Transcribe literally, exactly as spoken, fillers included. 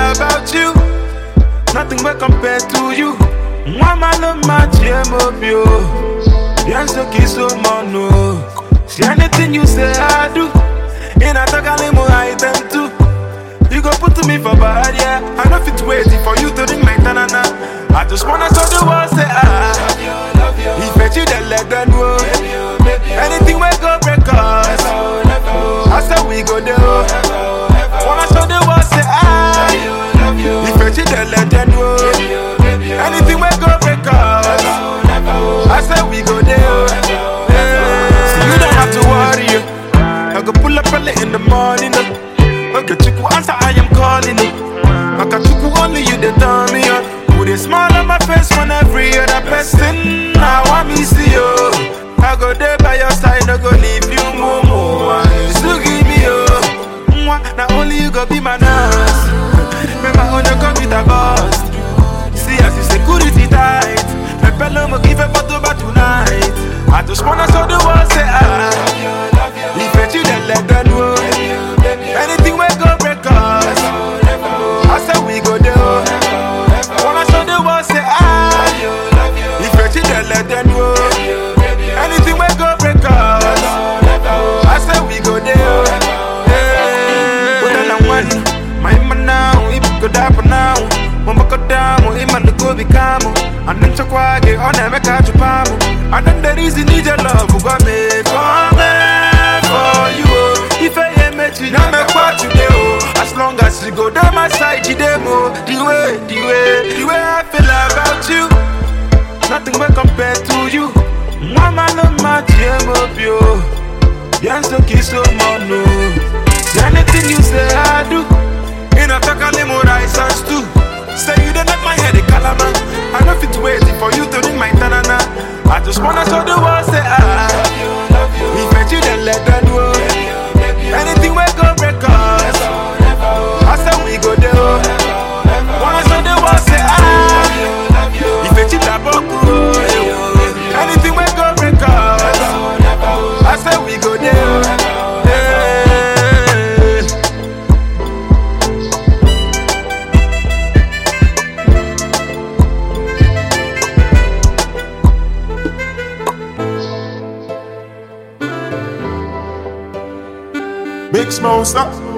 about you. Nothing will compare to you. Mama no match you. Yanso kiso mono. See anything you say I do. In a tagalimo I them too. You go put to me for bad, yeah. I know fit waiting for you to ring my tanana. I just wanna show the world say ah. If I you then let them know. Anything we go break us. I said we go there. Wanna show the world say ah. If I you then let them know. Anything we go break us. I said we go there. So you don't have to worry. I go pull up early in the morning. Okay, Chiku answer I am calling it. Okay, Chiku only you they turn me on. Put a smile on my face when every other person now I me see you. I go there by your side, I go leave you more. So give me you. Not only you go be my nurse. Remember how you come with a boss. See as you security tight. My fellow mo give a photo about tonight. I just wanna show the world say ah. If you then let them know. Anything we go break us. I said we go there. Wanna show the world say ah. If you then let them know. Anything we go break us. I said we go there. Put on one, my man now. If you go down for now, when we go down, we man go become. And then to quaggy on them catch a palm. And then there is need your love who got me for me for you. If I ain't met you, now make what you do. As long as you go down my side, you demo. The way, the way, the way I feel about you. Nothing will compare to you. Mama no match you. Yanso kiso mono. Anything you say I do. In a takalimo license too. Say you don't let my head a calama. I know fit waiting for you to ring my tanana. I just wanna show the world say ah. If you then let them know. Anything we go break us. I said we go there. Wanna show the world say ah. If you cheat about anything we go break us. I said we go there. Big Smoke, stop.